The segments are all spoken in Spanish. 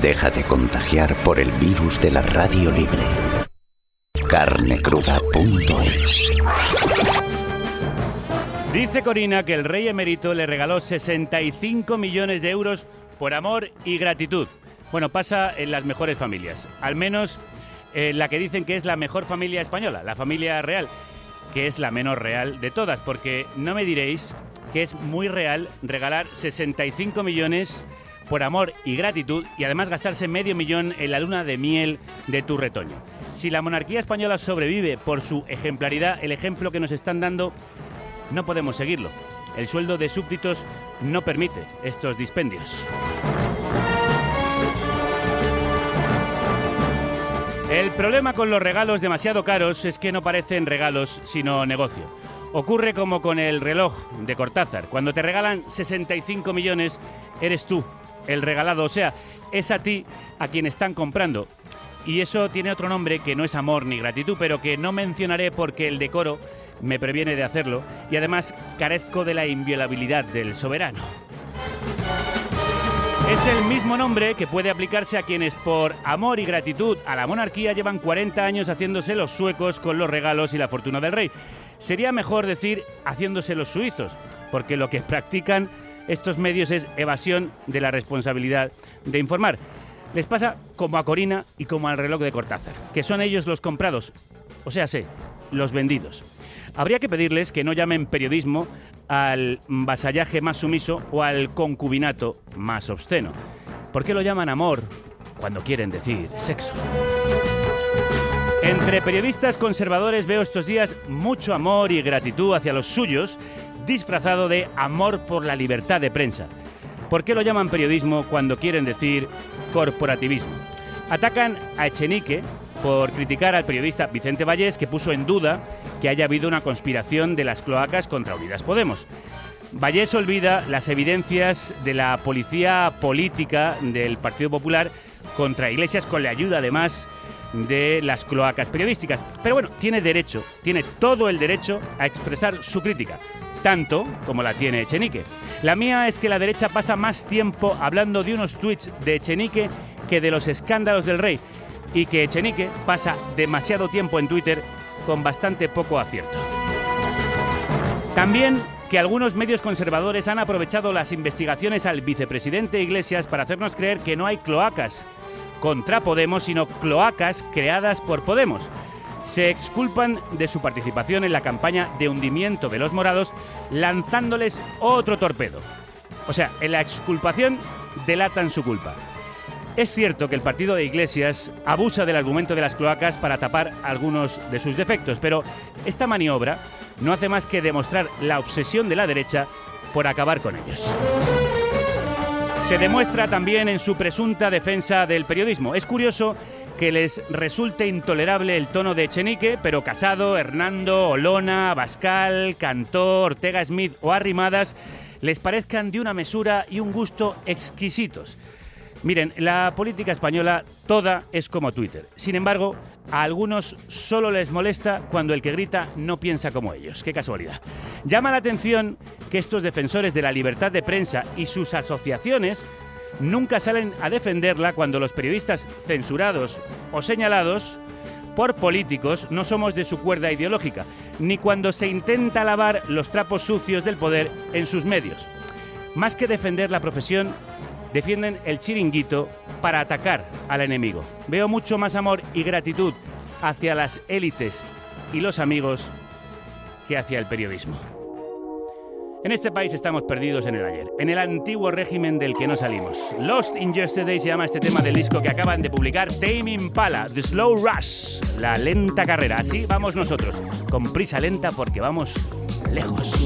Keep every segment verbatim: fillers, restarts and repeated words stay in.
Déjate contagiar por el virus de la radio libre. carne cruda punto es. Dice Corina que el rey emérito le regaló sesenta y cinco millones de euros por amor y gratitud. Bueno, pasa en las mejores familias, al menos en la que dicen que es la mejor familia española, la familia real, que es la menos real de todas, porque no me diréis que es muy real regalar sesenta y cinco millones por amor y gratitud y además gastarse medio millón en la luna de miel de tu retoño. Si la monarquía española sobrevive por su ejemplaridad, el ejemplo que nos están dando, no podemos seguirlo. El sueldo de súbditos no permite estos dispendios. El problema con los regalos demasiado caros es que no parecen regalos, sino negocio. Ocurre como con el reloj de Cortázar. Cuando te regalan sesenta y cinco millones, eres tú el regalado, o sea, es a ti a quien están comprando. Y eso tiene otro nombre que no es amor ni gratitud, pero que no mencionaré porque el decoro me previene de hacerlo y además carezco de la inviolabilidad del soberano. Es el mismo nombre que puede aplicarse a quienes por amor y gratitud a la monarquía llevan cuarenta años haciéndose los suecos con los regalos y la fortuna del rey. Sería mejor decir haciéndose los suizos, porque lo que practican estos medios es evasión de la responsabilidad de informar. Les pasa como a Corina y como al reloj de Cortázar, que son ellos los comprados, o sea, sé, los vendidos. Habría que pedirles que no llamen periodismo al vasallaje más sumiso o al concubinato más obsceno. ¿Por qué lo llaman amor cuando quieren decir sexo? Entre periodistas conservadores veo estos días mucho amor y gratitud hacia los suyos, disfrazado de amor por la libertad de prensa. ¿Por qué lo llaman periodismo cuando quieren decir corporativismo? Atacan a Echenique por criticar al periodista Vicente Vallés, que puso en duda que haya habido una conspiración de las cloacas contra Unidas Podemos. Vallés olvida las evidencias de la policía política del Partido Popular contra Iglesias, con la ayuda además de las cloacas periodísticas. Pero bueno, tiene derecho, tiene todo el derecho a expresar su crítica, tanto como la tiene Echenique. La mía es que la derecha pasa más tiempo hablando de unos tuits de Echenique que de los escándalos del rey, y que Echenique pasa demasiado tiempo en Twitter con bastante poco acierto. También que algunos medios conservadores han aprovechado las investigaciones al vicepresidente Iglesias para hacernos creer que no hay cloacas contra Podemos, sino cloacas creadas por Podemos. Se exculpan de su participación en la campaña de hundimiento de los morados, lanzándoles otro torpedo. O sea, en la exculpación delatan su culpa. Es cierto que el partido de Iglesias abusa del argumento de las cloacas para tapar algunos de sus defectos, pero esta maniobra no hace más que demostrar la obsesión de la derecha por acabar con ellos. Se demuestra también en su presunta defensa del periodismo. Es curioso que les resulte intolerable el tono de Echenique, pero Casado, Hernando, Olona, Abascal, Cantó, Ortega Smith o Arrimadas les parezcan de una mesura y un gusto exquisitos. Miren, la política española toda es como Twitter. Sin embargo, a algunos solo les molesta cuando el que grita no piensa como ellos. ¡Qué casualidad! Llama la atención que estos defensores de la libertad de prensa y sus asociaciones nunca salen a defenderla cuando los periodistas censurados o señalados por políticos no somos de su cuerda ideológica, ni cuando se intenta lavar los trapos sucios del poder en sus medios. Más que defender la profesión, defienden el chiringuito para atacar al enemigo. Veo mucho más amor y gratitud hacia las élites y los amigos que hacia el periodismo. En este país estamos perdidos en el ayer, en el antiguo régimen del que no salimos. Lost in Yesterday se llama este tema del disco que acaban de publicar Tame Impala, The Slow Rush, la lenta carrera. Así vamos nosotros, con prisa lenta porque vamos lejos.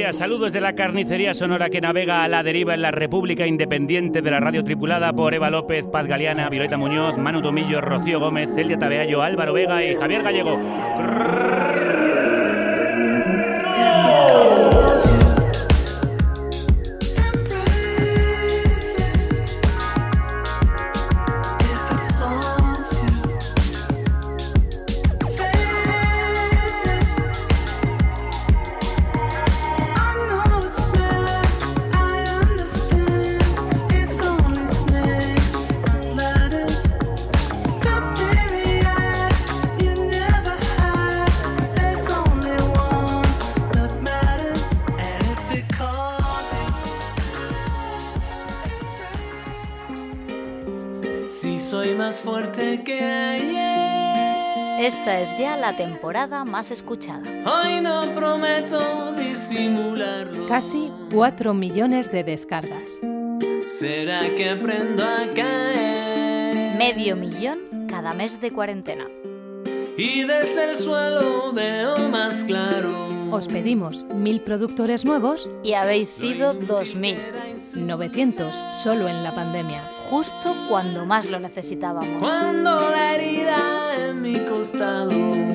días, saludos de la carnicería sonora que navega a la deriva en la República Independiente de la radio, tripulada por Eva López, Paz Galeana, Violeta Muñoz, Manu Tomillo, Rocío Gómez, Celia Tabeallo, Álvaro Vega y Javier Gallego. Fuerte que ayer. Esta es ya la temporada más escuchada. Hoy no prometo disimularlo. Casi cuatro millones de descargas. ¿Será que aprendo a caer? Medio millón cada mes de cuarentena. Y desde el suelo veo más claro. Os pedimos mil productores nuevos y habéis sido dos mil. novecientos solo en la pandemia. Justo cuando más lo necesitábamos. Cuando la herida en mi costado.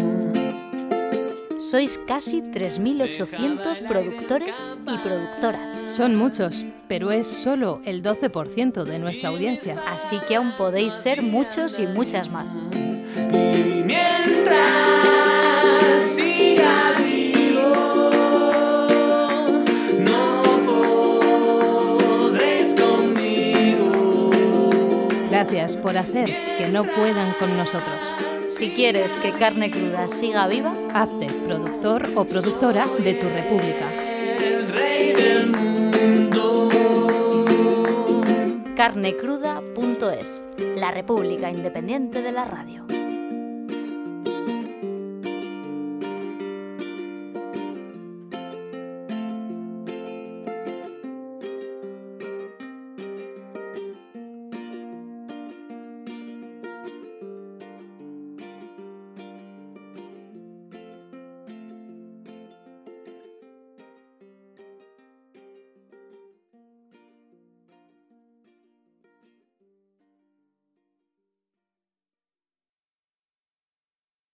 Sois casi tres mil ochocientos productores y productoras. Son muchos, pero es solo el doce por ciento de nuestra audiencia. Así que aún podéis ser muchos y muchas más. Y mientras siga vivo, no podréis conmigo. Gracias por hacer que no puedan con nosotros. Si quieres que Carne Cruda siga viva, hazte productor o productora de tu república. El rey del mundo. carne cruda punto es, la República Independiente de la Radio.